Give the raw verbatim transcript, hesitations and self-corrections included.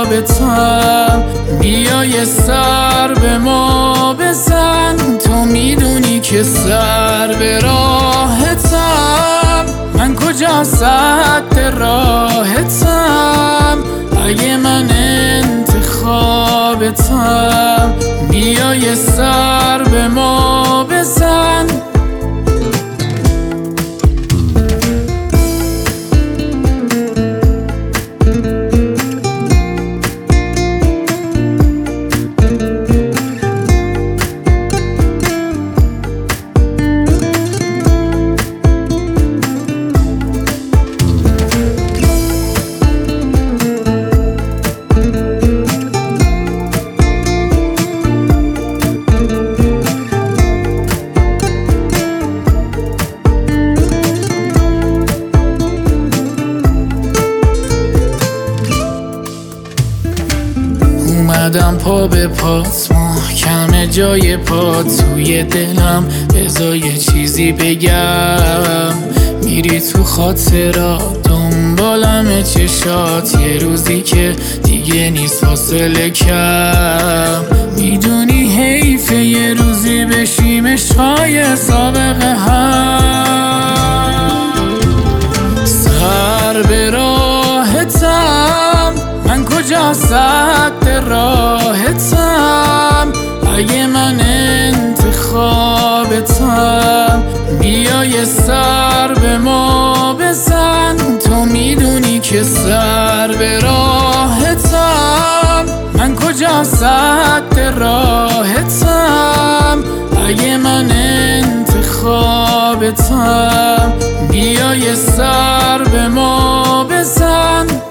انتخابتم. بیا یه سر به ما بزن، تو میدونی که سر به راهتم. من کجا سد راهتم اگه من انتخابتم. بیا یه سر به ما بزن. اومدم پا به پات، محکم جای پات توی دلم، بذار یه چیزی بگم. میری تو خاطرات دنبالم چشات، یه روزی که دیگه نیست فاصله کم. میدونی حیفه یه روزی بشیم عشقای سابقه هم. سر به راهتم، من کجا سد راهتم اگه من انتخابتم. بیا یه سر به ما بزن، تو میدونی که سر به راهتم. من کجا سد راهتم اگه من انتخابتم. بیا یه سر به ما بزن.